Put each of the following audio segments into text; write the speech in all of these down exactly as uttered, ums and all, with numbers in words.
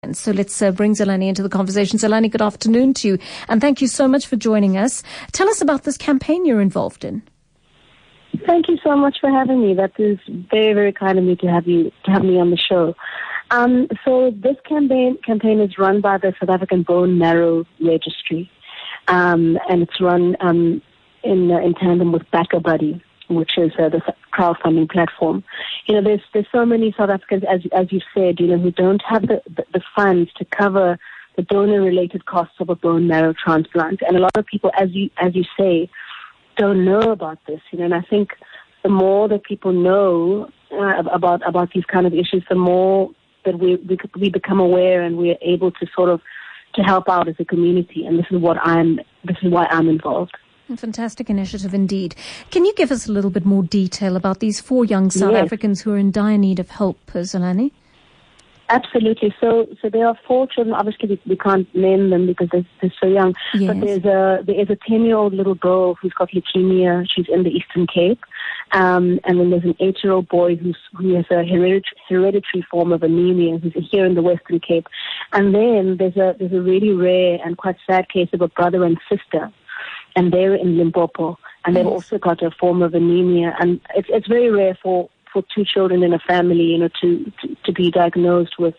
And so let's uh, bring Zolani into the conversation. Zolani, good afternoon to you, and thank you so much for joining us. Tell us about this campaign you're involved in. Thank you so much for having me. That is very, very kind of me to have you to have me on the show. Um, so this campaign campaign is run by the South African Bone Marrow Registry, um, and it's run um, in uh, in tandem with BackaBuddy, which is uh, the crowdfunding platform. You know, there's there's so many South Africans, as as you said, you know, who don't have the, the, the funds to cover the donor-related costs of a bone marrow transplant, and a lot of people, as you as you say, don't know about this. You know, and I think the more that people know uh, about about these kind of issues, the more that we, we we become aware and we're able to sort of to help out as a community. And this is what I'm. This is why I'm involved. A fantastic initiative indeed. Can you give us a little bit more detail about these four young South yes. Africans who are in dire need of help, Zolani? Absolutely. So, so there are four children. Obviously, we, we can't name them because they're, they're so young. Yes. But there's a there is a ten-year-old little girl who's got leukemia. She's in the Eastern Cape, um, and then there's an eight-year-old boy who's who has a hereditary, hereditary form of anemia, who's here in the Western Cape, and then there's a there's a really rare and quite sad case of a brother and sister, and they're in Limpopo, and they've yes. also got a form of anemia, and it's it's very rare for. for two children in a family, you know, to, to, to be diagnosed with,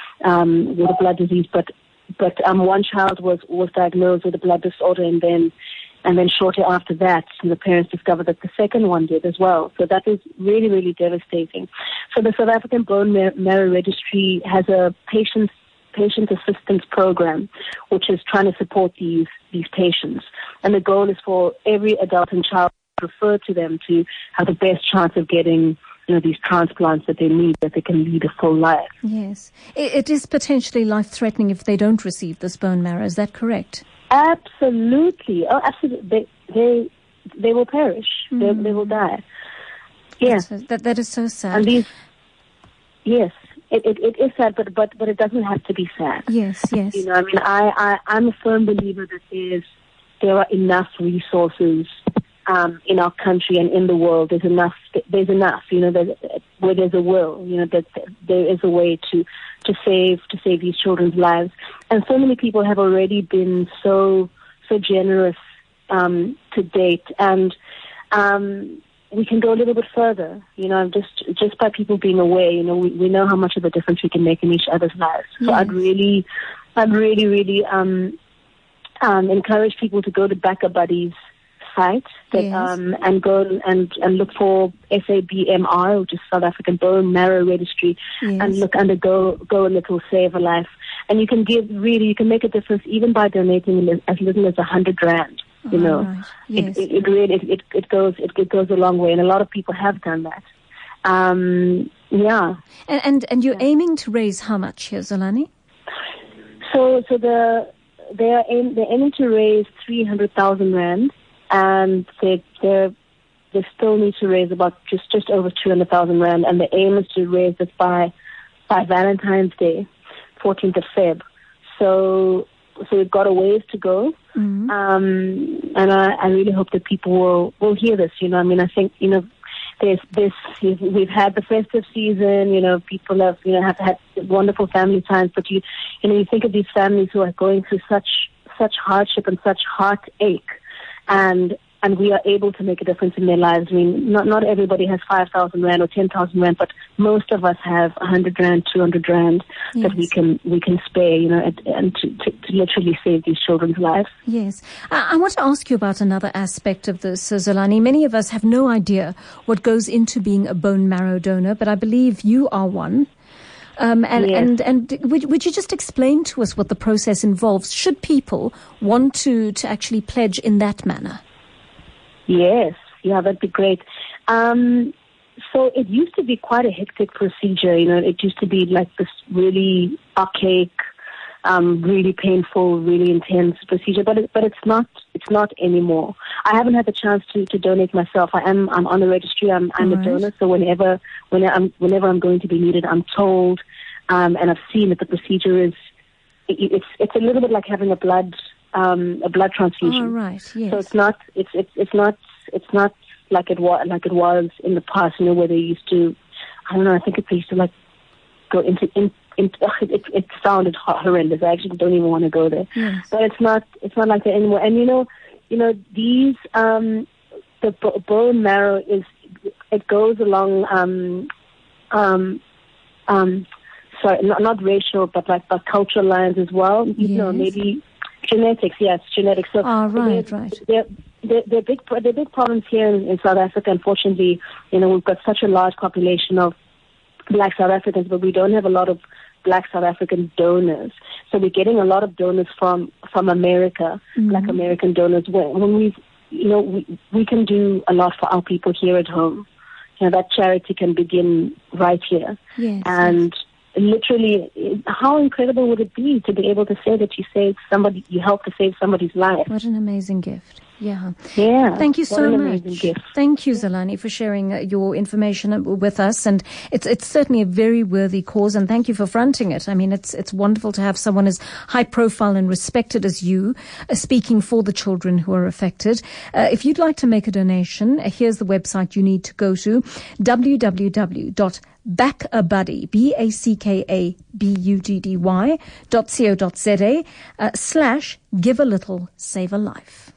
um, with a blood disease. But, but, um, one child was, was diagnosed with a blood disorder, and then, and then shortly after that, the parents discovered that the second one did as well. So that is really, really devastating. So the South African Bone Marrow Registry has a patient, patient assistance program, which is trying to support these, these patients. And the goal is for every adult and child to refer to them to have the best chance of getting you know, these transplants that they need, that they can lead a full life. Yes. It, it is potentially life-threatening if they don't receive this bone marrow. Is that correct? Absolutely. Oh, absolutely. They they, they will perish. Mm. They, they will die. Yes. Yeah. That, that is so sad. And these, yes, it, it, it is sad, but, but, but it doesn't have to be sad. Yes, yes. You know, I mean, I, I, I'm a firm believer that there's, there are enough resources Um, in our country and in the world. There's enough, there's enough, you know, there's, where there's a will, you know, that there is a way to, to save, to save these children's lives. And so many people have already been so, so generous, um, to date. And, um, we can go a little bit further, you know, just, just by people being aware, you know, we, we know how much of a difference we can make in each other's lives. So yes. I'd really, I'd really, really, um, um, encourage people to go to BackaBuddy's site that, yes. um, and go and, and look for S A B M R, which is South African Bone Marrow Registry, yes. and look under Go Go a Little, Save a Life. And you can give, really, you can make a difference even by donating as little as a hundred rand. You oh, know, right. yes. it, it, it really it, it goes it, it goes a long way, and a lot of people have done that. Um, yeah. And and, and you're yeah. aiming to raise how much here, Zolani? So so the they are aim, they're aiming to raise three hundred thousand rand. And they they they still need to raise about just, just over two hundred thousand rand, and the aim is to raise it by by Valentine's Day, fourteenth of February. So so we've got a ways to go, mm-hmm. um, and I, I really hope that people will, will hear this. You know, I mean, I think you know, there's this we've had the festive season. You know, people have you know have had wonderful family times, but you you know you think of these families who are going through such such hardship and such heartache. And and we are able to make a difference in their lives. I mean, not not everybody has five thousand rand or ten thousand rand, but most of us have a hundred rand, two hundred rand yes. that we can we can spare, you know, and, and to, to, to literally save these children's lives. Yes, I, I want to ask you about another aspect of this, Zolani. Many of us have no idea what goes into being a bone marrow donor, but I believe you are one. Um, and, yes. and, and would, would you just explain to us what the process involves? Should people want to, to actually pledge in that manner? Yes. Yeah, that'd be great. Um, so it used to be quite a hectic procedure. You know, it used to be like this really archaic, um, really painful, really intense procedure, but it, but it's not, it's not anymore. I haven't had the chance to, to donate myself. I am, I'm on the registry. I'm, I'm right. a donor. So whenever, whenever I'm, whenever I'm going to be needed, I'm told, um, and I've seen that the procedure is, it, it's, it's a little bit like having a blood, um, a blood transfusion. Oh, right. Yes. So it's not, it's, it's, it's not, it's not like it was, like it was in the past, you know, where they used to, I don't know, I think it used to like go into, in, it, it, it sounded horrendous. I actually don't even want to go there. Yes. But it's not, it's not like that anymore. And you know, you know, these, um, the b- bone marrow is, it goes along, um, um, um, sorry, not, not racial, but like but cultural lines as well. Yes. You know, maybe genetics. Yes, genetics. So oh, right, they're, right. They're, they're, they're big. They're big problems here in, in South Africa. Unfortunately, you know, we've got such a large population of Black South Africans, but we don't have a lot of Black South African donors. So we're getting a lot of donors from from America, mm-hmm. Black American donors. When, when we, you know, we we can do a lot for our people here at home. You know, that charity can begin right here. Yes, and yes. literally, how incredible would it be to be able to say that you saved somebody, you helped to save somebody's life? What an amazing gift. Yeah. Yeah. Thank you so much. Gift. Thank you, Zolani, for sharing uh, your information with us. And it's it's certainly a very worthy cause. And thank you for fronting it. I mean, it's it's wonderful to have someone as high profile and respected as you uh, speaking for the children who are affected. Uh, if you'd like to make a donation, uh, here's the website you need to go to: w w w dot back a buddy, B A C K A B U D D Y dot co dot za uh, slash give a little, save a life.